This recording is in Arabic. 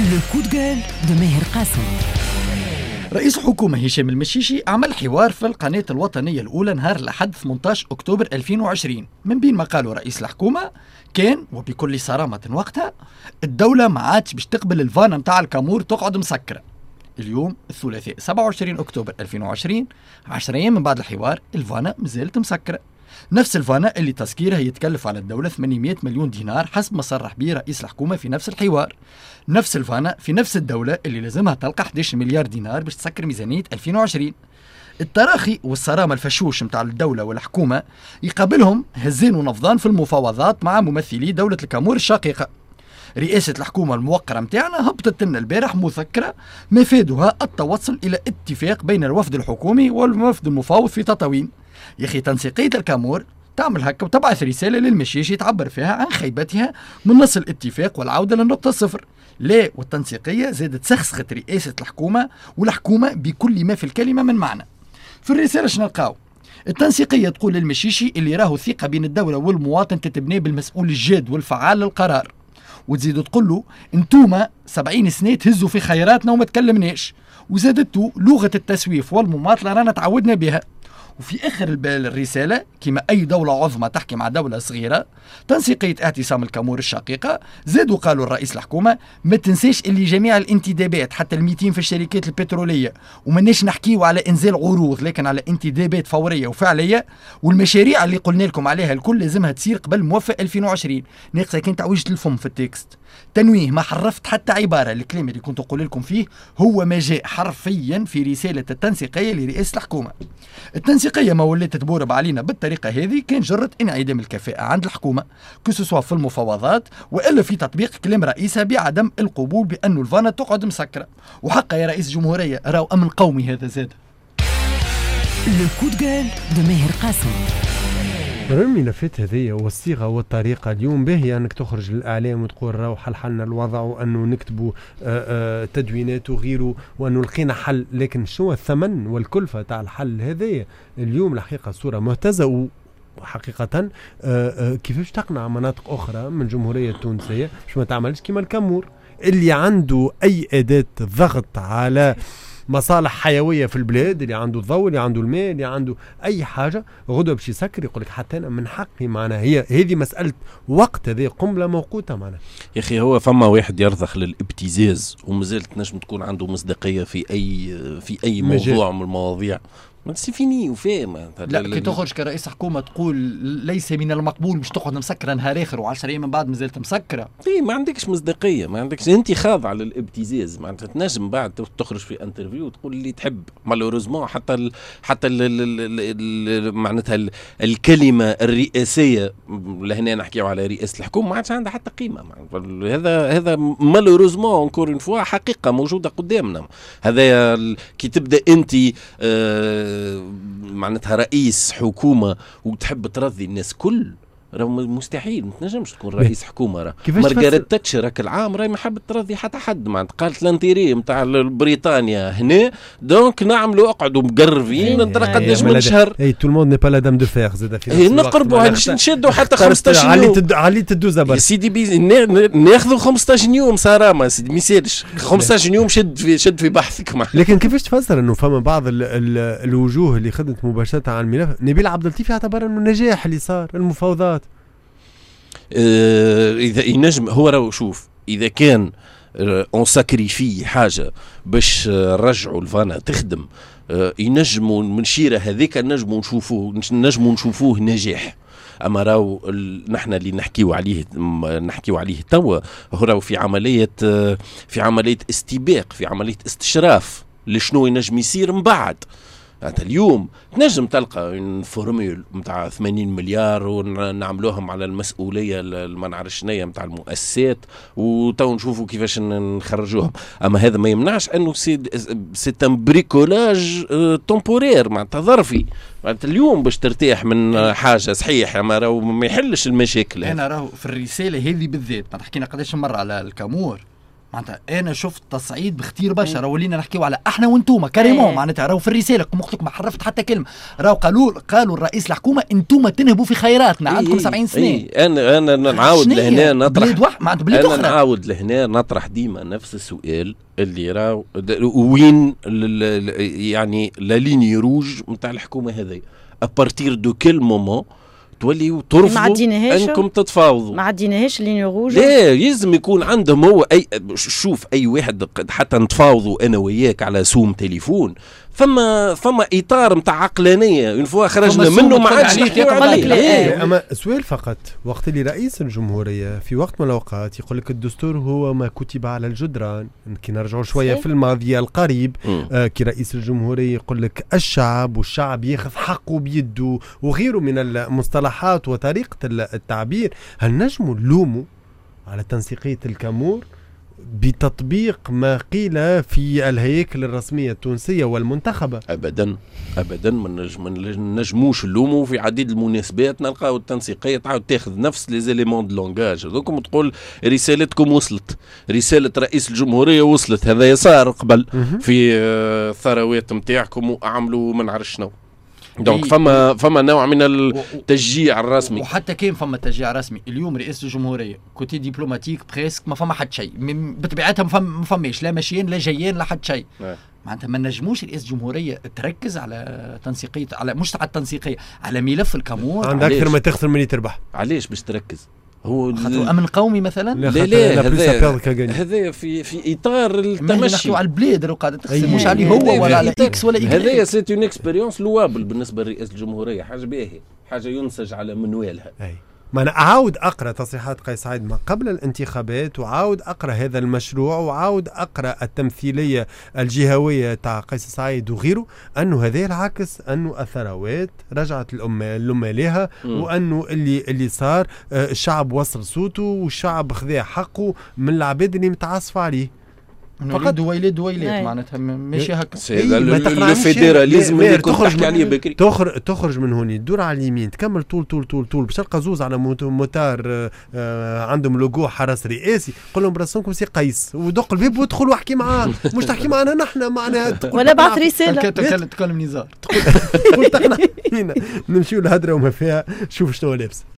لو كود جال دو ماهر قاسم. رئيس حكومة هشام المشيشي عمل حوار في القناة الوطنية الأولى نهار الأحد 18 أكتوبر 2020. من بين ما قالوا رئيس الحكومة كان وبكل صرامة وقتها الدولة ما عادش باش تقبل الفانا متاع الكامور تقعد مسكرة. اليوم الثلاثاء 27 أكتوبر 2020 10 أيام من بعد الحوار الفانا مازالت مسكرة. نفس الفانا اللي تسكيرها يتكلف على الدولة 800 مليون دينار حسب ما صرح به رئيس الحكومة في نفس الحوار. نفس الفانا في نفس الدولة اللي لازمها تلقى 11 مليار دينار باش تسكر ميزانية 2020. التراخي والصرامة الفشوش متاع الدولة والحكومة يقابلهم هزين ونفضان في المفاوضات مع ممثلي دولة الكامور الشقيقة. رئاسة الحكومة الموقرة متاعنا هبطت لنا البارح مذكرة مفادها التوصل إلى اتفاق بين الوفد الحكومي والوفد المفاوض في تطاوين. يا أخي تنسيقية الكامور تعمل هكا وتبعث رسالة للمشيشي تعبر فيها عن خيبتها من نص الاتفاق والعودة للنقطة الصفر. لا، والتنسيقية زادت سخسخت رئاسة الحكومة والحكومة بكل ما في الكلمة من معنى. في الرسالة شنلقاو؟ التنسيقية تقول للمشيشي اللي راهو الثقة بين الدولة والمواطن تتبني بالمسؤول الجاد والفعال للقرار، وتزيد تقول له انتوما 70 سنة تهزوا في خيراتنا وما تكلمناش، وزادته لغة التسويف والمماطلة رانا تعودنا بها. وفي آخر الرسالة كما أي دولة عظمى تحكي مع دولة صغيرة تنسيقية اعتصام الكامور الشقيقة زادوا قالوا الرئيس الحكومة ما تنساش اللي جميع الانتدابات حتى ال200 في الشركات البترولية ومناش نحكيوا على إنزال عروض لكن على انتدابات فورية وفعلية، والمشاريع اللي قلنا لكم عليها الكل لازمها تصير قبل موفق 2020. ناقصة كانت تعويجة الفم في التكست. تنويه ما حرفت حتى عبارة. الكلام اللي كنت أقول لكم فيه هو ما جاء حرفيا في رسالة التنسيقية لرئاسة الحكومة. التنسيقية ما ولات تبورب علينا بالطريقة هذه كان جرت انعدام الكفاءة عند الحكومة كسوا في المفاوضات وإلا في تطبيق كلام رئيسها بعدم القبول بأن الفانا تقعد مسكرة. وحق يا رئيس الجمهورية راو أمن قومي هذا زاد. لو كود جال دو ماهر قاسم. الملفات هذه والصيغه والطريقه اليوم باهيه انك تخرج للاعلام وتقول راهو حلنا الوضع وانه نكتبوا تدوينات وغيره وانه لقينا حل، لكن شو الثمن والكلفه تاع الحل هذه اليوم؟ الحقيقه صوره مهتزه وحقيقه كيفاش تقنع مناطق اخرى من الجمهوريه التونسيه باش ما تعملش كما الكامور اللي عنده اي اداه ضغط على مصالح حيوية في البلاد، اللي عنده الضوء اللي عنده الماء اللي عنده أي حاجة غدوة باش يسكر يقولك حتى أنا من حقي معنا. هي هذه مسألة وقت، هذه قنبلة موقوتة معنا. يا أخي هو فما واحد يرضخ للابتزاز ومازالت نجم تكون عنده مصداقية في أي موضوع من المواضيع ما تسيفيني وفاهم. لا كي تخرج كرئيس حكومة تقول ليس من المقبول باش تقعد مسكرة نهار آخر و10 أيام من بعد مازالت مسكرة. إيه ما عندكش مصداقية، ما عندكش، أنت خاضع للابتزاز. معناتها تنجم بعد تخرج في انترفيو وتقول اللي تحب. مالوريزمون حتى معناتها الكلمة الرئاسية لهنا نحكيو على رئاسة الحكومة ما عادش عندها حتى قيمة. هذا مالوريزمون اونكور اون فوا حقيقة موجودة قدامنا. هذا كي تبدأ أنت معناتها رئيس حكومة وتحب ترضي الناس كل راه مستحيل. ما تنجمش تكون رئيس حكومه. راه مارغريت تاتشر العام راهي ما حبت ترضي حتى حد. معناتها قالت لانتيري نتاع بريطانيا هنا دونك نعملوا اقعدوا مقرفين ترى قداش من شهر. اي تو الموند ني با لا دام دو فير زاد في نقربوا نشدوا حتى 15 يوم علي تدوزا بس سيدي ناخذوا 15 يوم صرامه سيدي ما يسالش 15 يوم شد في بحثك. لكن كيفاش تفسر انه فما بعض الوجوه اللي خدمت مباشره على الملف نبيل عبد اللطيف يعتبر انه نجاح اللي صار المفاوضات؟ إذا ينجم هو راهو شوف إذا كان اون ساكريفي حاجة باش رجعوا الفانا تخدم ينجموا من شيرة هذيك نجموا نشوفوه نجاح. أما راهو نحن اللي نحكيو عليه توا هو راهو في عملية استباق، في عملية استشراف لشنو ينجم يصير من بعد. أنت اليوم تنجم تلقى فورميول متاع 80 مليار ونعملوهم على المسؤولية ما نعرفش شنية متاع المؤسسات وتو نشوفوا كيفاش نخرجوهم. أما هذا ما يمنعش أنه سيتم بريكولاج تومبورير معناتها ظرفي. معناتها اليوم باش ترتاح من حاجة صحيح أما راهو ما يحلش المشاكل. أنا راهو في الرسالة هذه بالذات ما تحكينا قداش مرة على الكامور معناتها انا شفت تصعيد بختير برشا، راهو ولينا نحكيو على احنا وانتوما كاريمون، معناتها راهو في الرساله مخلق ما حرفت حتى كلمه، راهو قالوا الرئيس الحكومه انتوما تنهبوا في خيراتنا، عندكم 70 سنه. انا نعاود لهنا نطرح، انا نعاود لهنا نطرح ديما نفس السؤال اللي راهو وين يعني لا ليني روج نتاع الحكومه هذه، ابارتير دو كيل مومون تولي ترفضوا انكم تتفاوضوا؟ ما عديناهاش اللينيا روج. لا يلزم يكون عندهم هو شوف اي واحد حتى نتفاوضوا انا وياك على سوم تليفون، فما اطار نتاع عقلانيه اون فوا خرجنا منه ما عادش نحكيو عليه. اما سؤال فقط، وقت اللي رئيس الجمهوريه في وقت من الاوقات يقول لك الدستور هو ما كتب على الجدران، كي نرجعوا شويه في الماضي القريب كي رئيس الجمهوريه يقول لك الشعب والشعب ياخذ حقه بيده وغيره من المصطلحات وطريقه التعبير، هل نجموا نلوموا على تنسيقيه الكامور بتطبيق ما قيل في الهياكل الرسمية التونسية والمنتخبة؟ أبدا ما نجموش نلوموا. في عديد المناسبات نلقاو التنسيقية تعاود تاخذ نفس لي زيليمون دو لونغاج هذوكم تقول رسالتكم وصلت، رسالة رئيس الجمهورية وصلت، هذا صار قبل في الثروات نتاعكم وأعملوا ما نعرفش شنو. دونك فما نوع من التشجيع الرسمي، وحتى كان فما تشجيع رسمي. اليوم رئيس الجمهوريه كوتي دبلوماتيك بريسك ما فما حد شيء بطبيعتها، ما فماش لا ماشيين لا جايين لا حد شيء. معناتها ما نجموش رئيس الجمهوريه تركز على تنسيقيه، على مش على التنسيقيه، على ملف الكامور. عندك اكثر ما تخسر من اللي تربح. علاش باش تركز؟ هو امن قومي مثلا؟ لا هذا في اطار التمشي، نحكيو على البلاد اللي قاعده تخسر، مش عليه هو ولا على اكس ولا اكس. هذايا سي اون اكسبيريونس لوابل بالنسبه لرئيس الجمهوريه، حاجه باهيه، حاجه ينسج على منوالها. ما أنا أعاود أقرأ تصريحات قيس سعيد ما قبل الانتخابات، وعاود أقرأ هذا المشروع، وعاود أقرأ التمثيلية الجهوية تاع قيس سعيد وغيره، أنه هذا العكس، أنه الثروات رجعت الأمة لها، وأنه اللي صار الشعب وصل صوته والشعب خذا حقه من العباد اللي متعصف عليه. فقط دويلات معناتها ماشي هكا. الفيدراليزم اللي كنت تحكي عليه بكري تخرج من هوني تدور على اليمين تكمل طول باش تلقى زوز على موتار عندهم لوجو حرس رئاسي، قول لهم براسكم سي قيس ودق الباب وادخل واحكي معاه، مش تحكي معنا نحن معناها ولا بعث رساله تكلم نزار تقول نمشيو الهدره وما فيها، شوف شنو لابس.